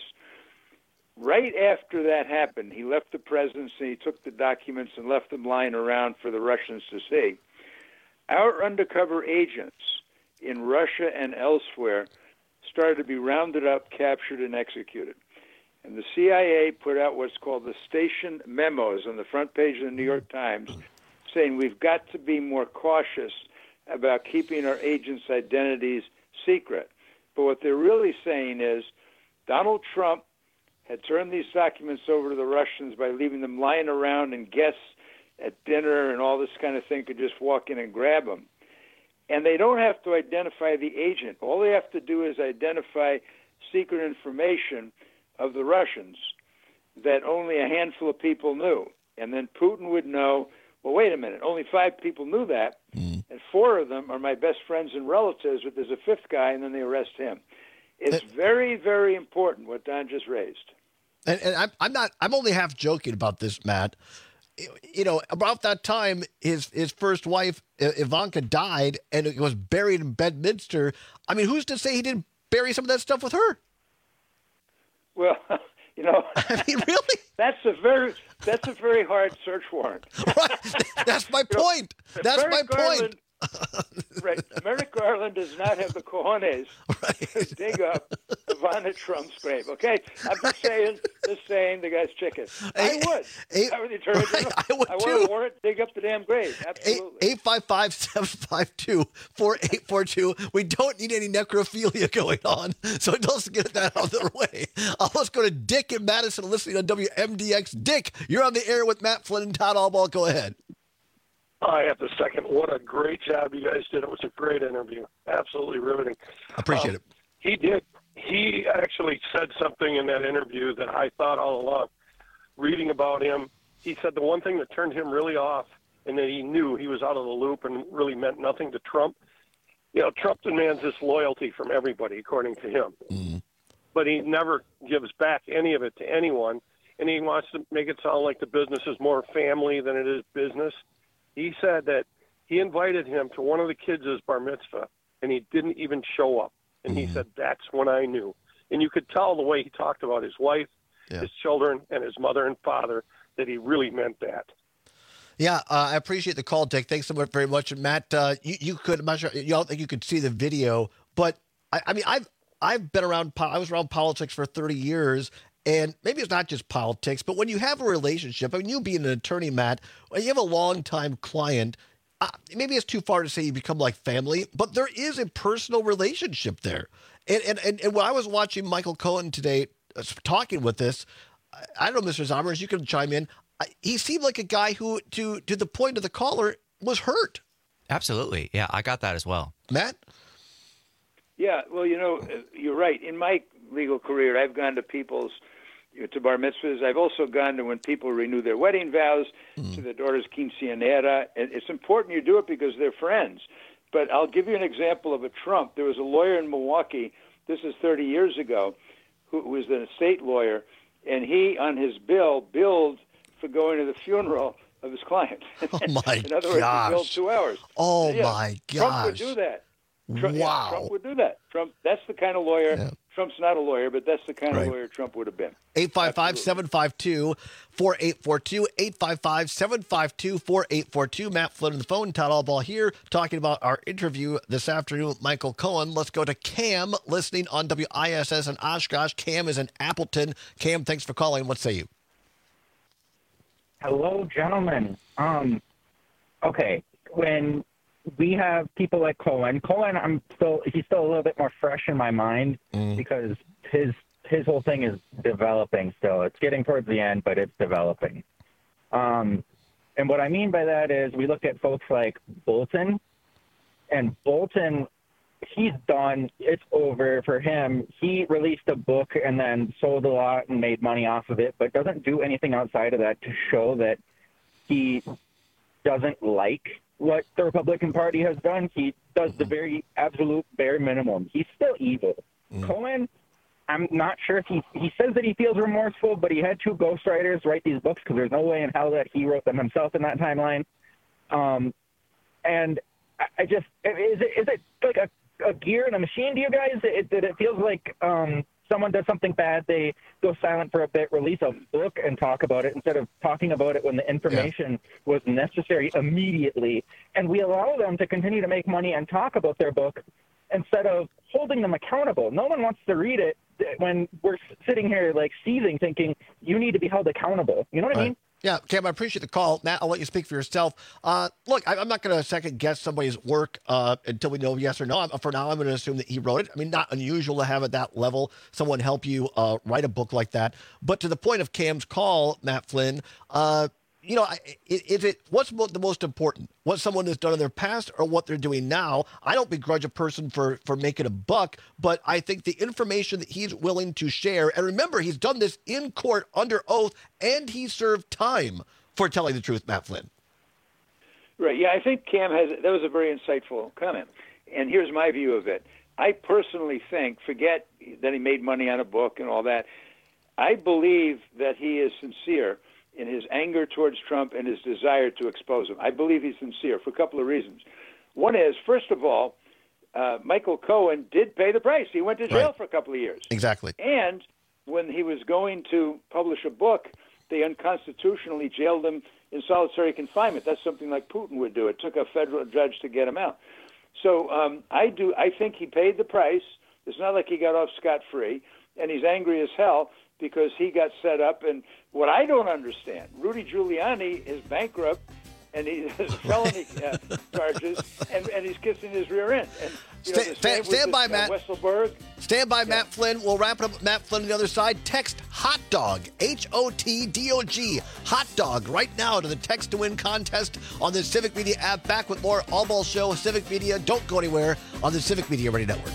right after that happened, he left the presidency, he took the documents and left them lying around for the Russians to see. Our undercover agents in Russia and elsewhere started to be rounded up, captured, and executed. And the CIA put out what's called the station memos on the front page of the New York Times, saying we've got to be more cautious about keeping our agents' identities secret. But what they're really saying is Donald Trump had turned these documents over to the Russians by leaving them lying around, and guests at dinner and all this kind of thing could just walk in and grab them. And they don't have to identify the agent. All they have to do is identify secret information of the Russians that only a handful of people knew. And then Putin would know, well, wait a minute, only 5 people knew that, and 4 of them are my best friends and relatives, but there's a 5th guy, and then they arrest him. It's very, very important what Don just raised. And I'm only half joking about this, Matt. You know, about that time, his first wife, Ivanka, died, and it was buried in Bedminster. I mean, who's to say he didn't bury some of that stuff with her? Well, you know, I mean, really? That's a very hard search warrant. Right. That's my point. That's my point. Right. Merrick Garland does not have the cojones to dig up Ivana Trump's grave. Okay, I'm just saying the guy's chicken. I would. I would the attorney general. I would too. Want a warrant to dig up the damn grave. Absolutely. 855-752-4842. We don't need any necrophilia going on, so let's get that out of the way. Let's go to Dick in Madison, listening on WMDX. Dick, you're on the air with Matt Flynn and Todd Albaugh. Go ahead. I have to second. What a great job you guys did. It was a great interview. Absolutely riveting. Appreciate it. He did. He actually said something in that interview that I thought all along. Reading about him, he said the one thing that turned him really off and that he knew he was out of the loop and really meant nothing to Trump. You know, Trump demands this loyalty from everybody, according to him. Mm-hmm. But he never gives back any of it to anyone, and he wants to make it sound like the business is more family than it is business. He said that he invited him to one of the kids' bar mitzvah, and he didn't even show up. And he said, that's when I knew. And you could tell the way he talked about his wife, his children, and his mother and father, that he really meant that. Yeah, I appreciate the call, Dick. Thanks so much, very much. And Matt, you could, I'm not sure, you don't think you could see the video, but I mean, I've been around, I was around politics for 30 years. And maybe it's not just politics, but when you have a relationship, I mean, you being an attorney, Matt, when you have a longtime client, maybe it's too far to say you become like family, but there is a personal relationship there. And when I was watching Michael Cohen today talking with this, I don't know, Mr. Zommers, you can chime in. He seemed like a guy who, to the point of the caller, was hurt. Absolutely. Yeah, I got that as well. Matt? Yeah, well, you know, you're right. In my legal career, I've gone to people's to bar mitzvahs. I've also gone to when people renew their wedding vows, to their daughter's quinceañera. And it's important you do it because they're friends. But I'll give you an example of a Trump. There was a lawyer in Milwaukee, this is 30 years ago, who was an estate lawyer, and he, on his bill, billed for going to the funeral of his client. Oh, my In other words, he billed 2 hours. Oh, my gosh. Trump would do that. Wow. Trump would do that. That's the kind of lawyer. Yeah. Trump's not a lawyer, but that's the kind of lawyer Trump would have been. 855-752-4842. 855-752-4842. Matt Flynn on the phone. Todd Albaugh here talking about our interview this afternoon with Michael Cohen. Let's go to Cam listening on WISS in Oshkosh. Cam is in Appleton. Cam, thanks for calling. What say you? Hello, gentlemen. Okay, when we have people like Cohen, he's still a little bit more fresh in my mind because his whole thing is developing still. It's getting towards the end, but it's developing. And what I mean by that is we look at folks like Bolton, and Bolton, he's done. It's over for him. He released a book and then sold a lot and made money off of it, but doesn't do anything outside of that to show that he doesn't like what the Republican Party has done. He does the very absolute bare minimum. He's still evil. Cohen, I'm not sure if he says that he feels remorseful, but he had 2 ghostwriters write these books because there's no way in hell that he wrote them himself in that timeline. And I just, is it like a gear in a machine to you guys? It feels like someone does something bad, they go silent for a bit, release a book and talk about it instead of talking about it when the information was necessary immediately. And we allow them to continue to make money and talk about their book instead of holding them accountable. No one wants to read it when we're sitting here like seething thinking you need to be held accountable. You know what I mean? Yeah, Cam, I appreciate the call. Matt, I'll let you speak for yourself. Look, I'm not going to second-guess somebody's work until we know yes or no. For now, I'm going to assume that he wrote it. I mean, not unusual to have at that level someone help you write a book like that. But to the point of Cam's call, Matt Flynn, what's the most important? What someone has done in their past or what they're doing now? I don't begrudge a person for making a buck, but I think the information that he's willing to share, and remember, he's done this in court under oath, and he served time for telling the truth, Matt Flynn. Right. Yeah, I think Cam that was a very insightful comment. And here's my view of it. I personally think, forget that he made money on a book and all that, I believe that he is sincere in his anger towards Trump and his desire to expose him. I believe he's sincere for a couple of reasons. One is, first of all, Michael Cohen did pay the price. He went to jail for a couple of years. Exactly. And when he was going to publish a book, they unconstitutionally jailed him in solitary confinement. That's something like Putin would do. It took a federal judge to get him out. So I think he paid the price. It's not like he got off scot-free, and he's angry as hell because he got set up. And what I don't understand, Rudy Giuliani is bankrupt, and he has felony charges, and he's kissing his rear end. And, stand by, Matt. Weisselberg. Stand by, Matt Flynn. We'll wrap it up with Matt Flynn on the other side. Text HOT DOG, HOTDOG, HOT DOG, right now to the Text to Win contest on the Civic Media app. Back with more Albaugh Show, Civic Media. Don't go anywhere on the Civic Media Radio Network.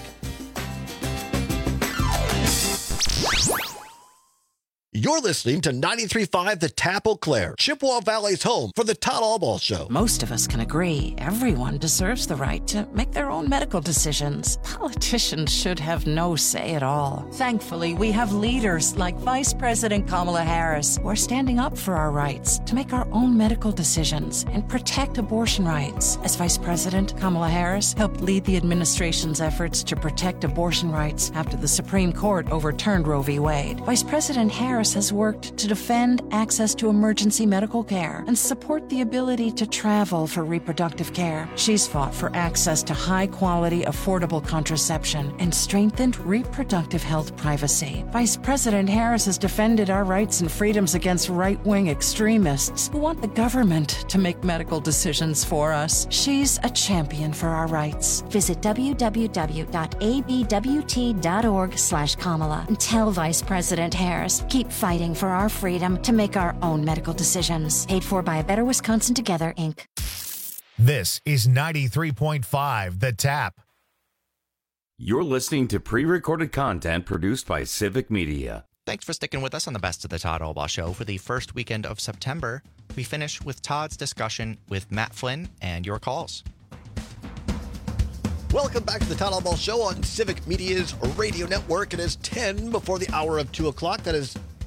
You're listening to 93.5 The Tap Eau Claire, Chippewa Valley's home for the Todd Albaugh Show. Most of us can agree everyone deserves the right to make their own medical decisions. Politicians should have no say at all. Thankfully, we have leaders like Vice President Kamala Harris who are standing up for our rights to make our own medical decisions and protect abortion rights. As Vice President, Kamala Harris helped lead the administration's efforts to protect abortion rights after the Supreme Court overturned Roe v. Wade. Vice President Harris has worked to defend access to emergency medical care and support the ability to travel for reproductive care. She's fought for access to high-quality, affordable contraception and strengthened reproductive health privacy. Vice President Harris has defended our rights and freedoms against right-wing extremists who want the government to make medical decisions for us. She's a champion for our rights. Visit www.abwt.org/Kamala and tell Vice President Harris, keep fighting for our freedom to make our own medical decisions. Paid for by Better Wisconsin Together, Inc. This is 93.5 The Tap. You're listening to pre-recorded content produced by Civic Media. Thanks for sticking with us on the Best of the Todd Albaugh Show for the first weekend of September. We finish with Todd's discussion with Matt Flynn and your calls. Welcome back to the Todd Albaugh Show on Civic Media's radio network. It is 10 before the hour of 2 o'clock. That is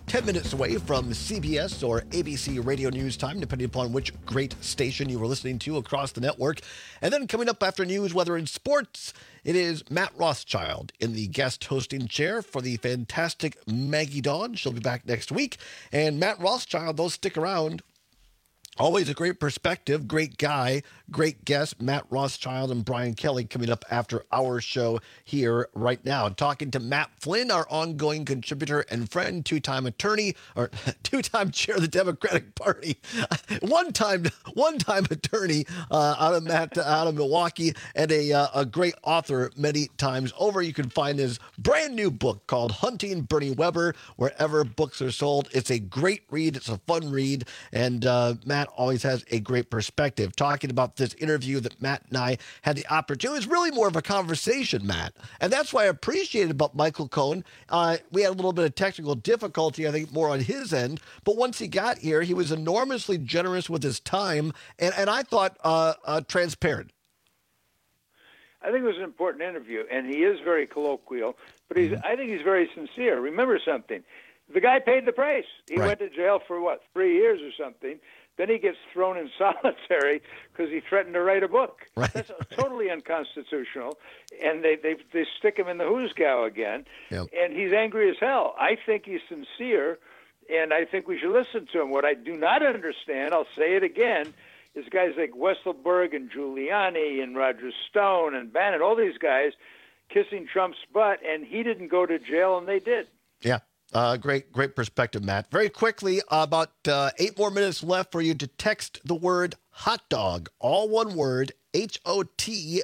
10 minutes away from CBS or ABC radio news time, depending upon which great station you were listening to across the network. And then coming up after news, weather, and sports, it is Matt Rothschild in the guest hosting chair for the fantastic Maggie Dawn. She'll be back next week. And Matt Rothschild, those stick around. Always a great perspective, great guy, great guest, Matt Rothschild and Brian Kelly coming up after our show here right now. Talking to Matt Flynn, our ongoing contributor and friend, two-time attorney, or two-time chair of the Democratic Party, one-time attorney out of Milwaukee, and a great author many times over. You can find his brand new book called Hunting Bernie Weber wherever books are sold. It's a great read. It's a fun read, and Matt always has a great perspective. Talking about this interview that Matt and I had the opportunity, it was really more of a conversation, Matt. And that's why I appreciated about Michael Cohen. We had a little bit of technical difficulty, I think, more on his end. But once he got here, he was enormously generous with his time, and I thought transparent. I think it was an important interview, and he is very colloquial, but I think he's very sincere. Remember something. The guy paid the price. He went to jail for, 3 years or something. Then he gets thrown in solitary because he threatened to write a book. Right. That's totally unconstitutional. And they stick him in the hoosgow again. Yep. And he's angry as hell. I think he's sincere, and I think we should listen to him. What I do not understand, I'll say it again, is guys like Weisselberg and Giuliani and Roger Stone and Bannon, all these guys kissing Trump's butt, and he didn't go to jail, and they did. Yeah. Great perspective, Matt. Very quickly, about 8 more minutes left for you to text the word hot dog, all one word, HOTDOG,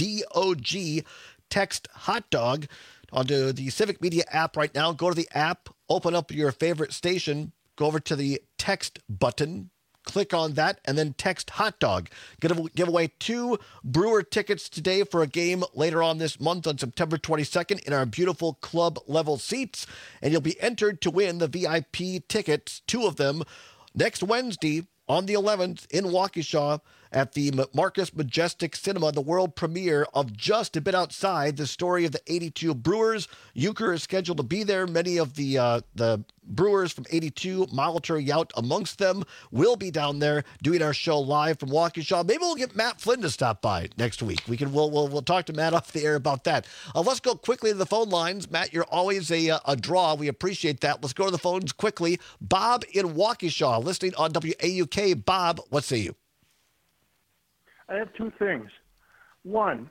text hot dog onto the Civic Media app right now. Go to the app, open up your favorite station, go over to the text button, click on that, and then text hot dog. Give away 2 Brewer tickets today for a game later on this month on September 22nd in our beautiful club level seats. And you'll be entered to win the VIP tickets, 2 of them, next Wednesday on the 11th in Waukesha at the Marcus Majestic Cinema, the world premiere of Just a Bit Outside, the story of the 82 Brewers. Euchre is scheduled to be there. Many of the Brewers from 82, Molitor, Yount amongst them, will be down there doing our show live from Waukesha. Maybe we'll get Matt Flynn to stop by next week. We'll talk to Matt off the air about that. Let's go quickly to the phone lines. Matt, you're always a draw. We appreciate that. Let's go to the phones quickly. Bob in Waukesha, listening on WAUK. Bob, what say you? I have 2 things. One,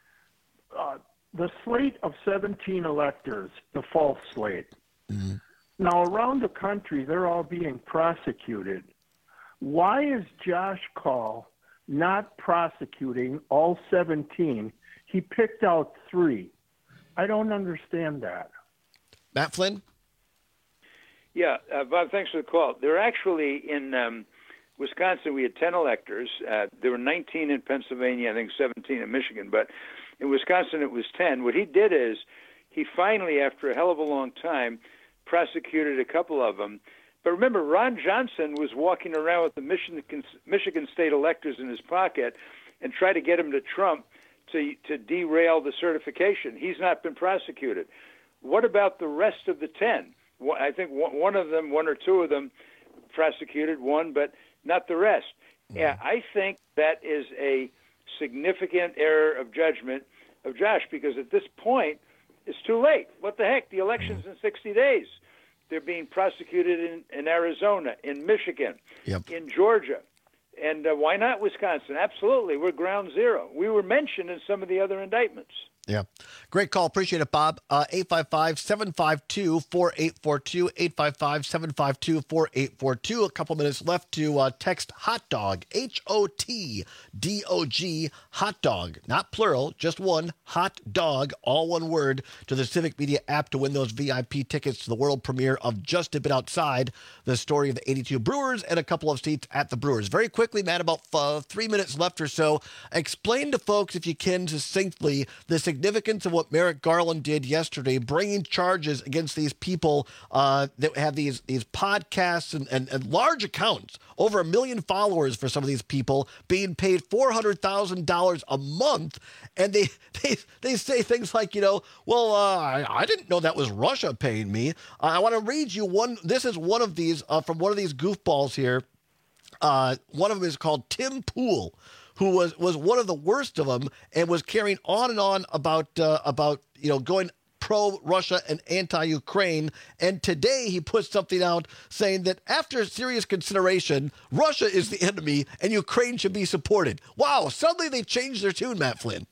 the slate of 17 electors, the false slate. Mm-hmm. Now, around the country, they're all being prosecuted. Why is Josh Kaul not prosecuting all 17? He picked out 3. I don't understand that. Matt Flynn? Yeah, Bob, thanks for the call. They're actually in Wisconsin, we had 10 electors. There were 19 in Pennsylvania, I think 17 in Michigan. But in Wisconsin, it was 10. What he did is he finally, after a hell of a long time, prosecuted a couple of them. But remember, Ron Johnson was walking around with the Michigan state electors in his pocket and tried to get him to Trump to derail the certification. He's not been prosecuted. What about the rest of the 10? I think one of them, 1 or 2 of them, prosecuted, 1, but not the rest. Yeah, I think that is a significant error of judgment of Josh, because at this point, it's too late. What the heck? The election's in 60 days. They're being prosecuted in Arizona, in Michigan, in Georgia. And why not Wisconsin? Absolutely. We're ground zero. We were mentioned in some of the other indictments. Yeah. Great call. Appreciate it, Bob. 855-752-4842. 855-752-4842. A couple minutes left to text hot dog, HOTDOG, hot dog. Not plural, just one, hot dog, all one word, to the Civic Media app to win those VIP tickets to the world premiere of Just a Bit Outside, the story of the 82 Brewers, and a couple of seats at the Brewers. Very quickly, Matt, about 3 minutes left or so. Explain to folks, if you can, succinctly, this significance of what Merrick Garland did yesterday, bringing charges against these people that have these podcasts and large accounts, over 1 million followers for some of these people, being paid $400,000 a month. And they say things like, I didn't know that was Russia paying me. I want to read you one. This is one of these from one of these goofballs here. One of them is called Tim Pool, who was one of the worst of them and was carrying on and on about going pro-Russia and anti-Ukraine. And today he put something out saying that after serious consideration, Russia is the enemy and Ukraine should be supported. Wow, suddenly they've changed their tune, Matt Flynn.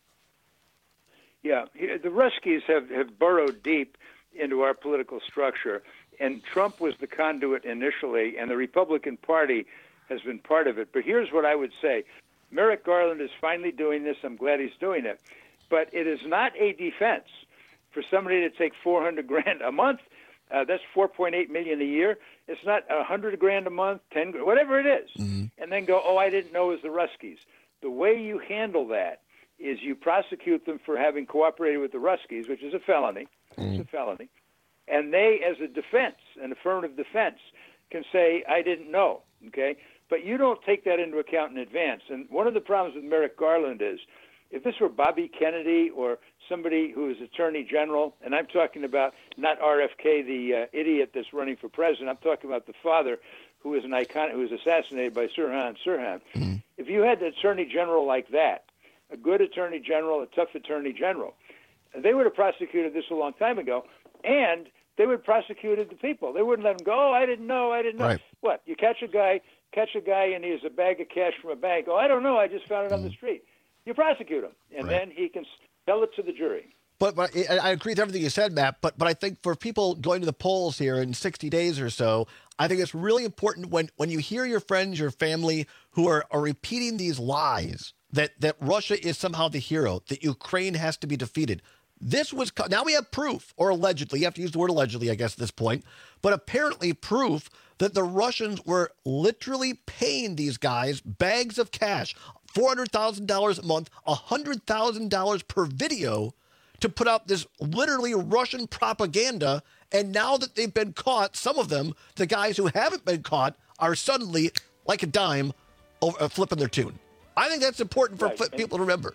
Yeah, the Ruskies have burrowed deep into our political structure, and Trump was the conduit initially, and the Republican Party has been part of it. But here's what I would say. Merrick Garland is finally doing this. I'm glad he's doing it. But it is not a defense for somebody to take $400,000 a month. That's $4.8 million a year. It's not $100,000 a month, $10,000, whatever it is, and then go, I didn't know it was the Ruskies. The way you handle that is you prosecute them for having cooperated with the Ruskies, which is a felony. It's a felony. And they, as a defense, an affirmative defense, can say, I didn't know, okay? But you don't take that into account in advance. And one of the problems with Merrick Garland is, if this were Bobby Kennedy or somebody who is Attorney General, and I'm talking about not RFK, the idiot that's running for president, I'm talking about the father who is an icon, who was assassinated by Sirhan Sirhan. If you had an Attorney General like that, a good Attorney General, a tough Attorney General, they would have prosecuted this a long time ago, and they would have prosecuted the people. They wouldn't let them go, I didn't know. Right. What, you catch a guy and he has a bag of cash from a bank. I don't know, I just found it on the street. You prosecute him, and then he can tell it to the jury. But I agree with everything you said, Matt, but I think for people going to the polls here in 60 days or so, I think it's really important when you hear your friends, your family who are repeating these lies that Russia is somehow the hero, that Ukraine has to be defeated. Now we have proof, or allegedly, you have to use the word allegedly, I guess, at this point, but apparently proof that the Russians were literally paying these guys bags of cash, $400,000 a month, $100,000 per video to put out this literally Russian propaganda. And now that they've been caught, some of them, the guys who haven't been caught, are suddenly, like a dime, flipping their tune. I think that's important for people to remember.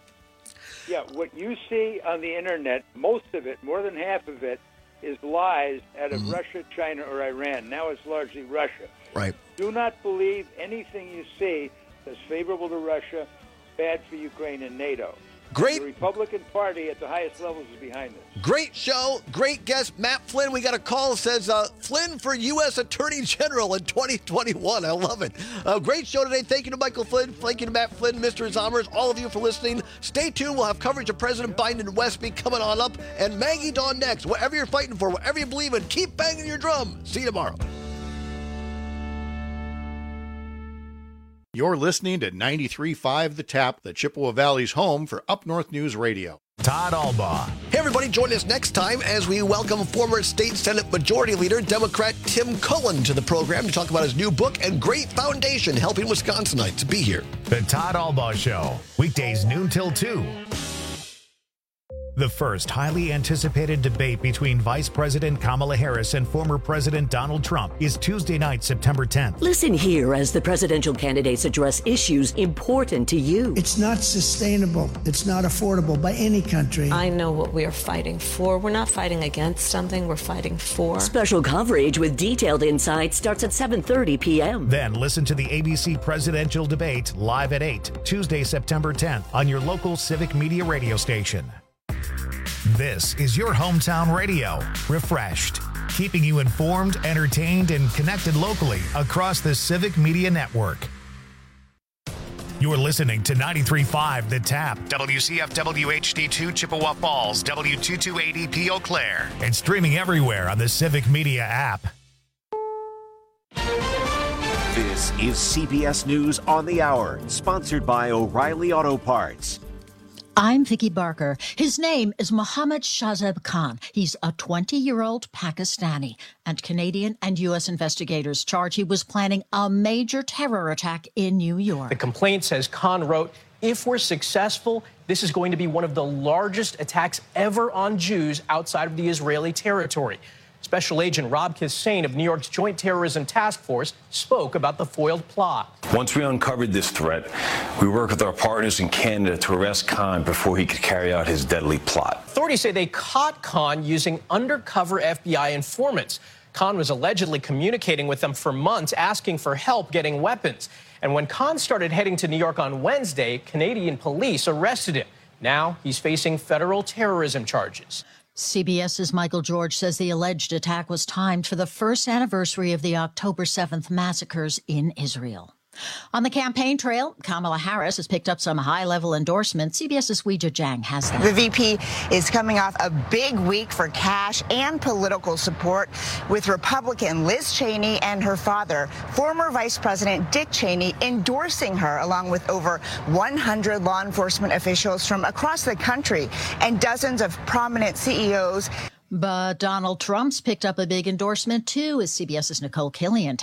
Yeah, what you see on the internet, most of it, more than half of it, is lies out of Russia, China, or Iran. Now it's largely Russia. Right. Do not believe anything you see that's favorable to Russia, bad for Ukraine and NATO. Great. The Republican Party at the highest levels is behind this. Great show. Great guest. Matt Flynn, we got a call that says Flynn for U.S. Attorney General in 2021. I love it. Great show today. Thank you to Michael Flynn. Thank you to Matt Flynn, Mr. Zomers, all of you for listening. Stay tuned. We'll have coverage of President Biden and Westby coming on up. And Maggie Dawn next. Whatever you're fighting for, whatever you believe in, keep banging your drum. See you tomorrow. You're listening to 93.5 The Tap, the Chippewa Valley's home for Up North News Radio. Todd Albaugh. Hey, everybody, join us next time as we welcome former State Senate Majority Leader, Democrat Tim Cullen, to the program to talk about his new book and great foundation helping Wisconsinites. Be here. The Todd Albaugh Show, weekdays noon till 2. The first highly anticipated debate between Vice President Kamala Harris and former President Donald Trump is Tuesday night, September 10th. Listen here as the presidential candidates address issues important to you. It's not sustainable. It's not affordable by any country. I know what we are fighting for. We're not fighting against something. We're fighting for. Special coverage with detailed insight starts at 7:30 p.m. Then listen to the ABC presidential debate live at 8, Tuesday, September 10th on your local Civic Media radio station. This is your hometown radio, refreshed, keeping you informed, entertained, and connected locally across the Civic Media Network. You're listening to 93.5 The Tap, WCFW HD2 Chippewa Falls, W228EP Eau Claire, and streaming everywhere on the Civic Media app. This is CBS News on the Hour, sponsored by O'Reilly Auto Parts. I'm Vicky Barker. His name is Mohammed Shahzeb Khan. He's a 20-year-old Pakistani, and Canadian and U.S. investigators charge he was planning a major terror attack in New York. The complaint says Khan wrote if we're successful, this is going to be one of the largest attacks ever on Jews outside of the Israeli territory. Special Agent Rob Kissane of New York's Joint Terrorism Task Force spoke about the foiled plot. Once we uncovered this threat, we worked with our partners in Canada to arrest Khan before he could carry out his deadly plot. Authorities say they caught Khan using undercover FBI informants. Khan was allegedly communicating with them for months, asking for help getting weapons. And when Khan started heading to New York on Wednesday, Canadian police arrested him. Now he's facing federal terrorism charges. CBS's Michael George says the alleged attack was timed for the first anniversary of the October 7th massacres in Israel. On the campaign trail, Kamala Harris has picked up some high-level endorsements. CBS's Weijia Jiang has that. The VP is coming off a big week for cash and political support with Republican Liz Cheney and her father, former Vice President Dick Cheney, endorsing her, along with over 100 law enforcement officials from across the country and dozens of prominent CEOs. But Donald Trump's picked up a big endorsement, too, as CBS's Nicole Killian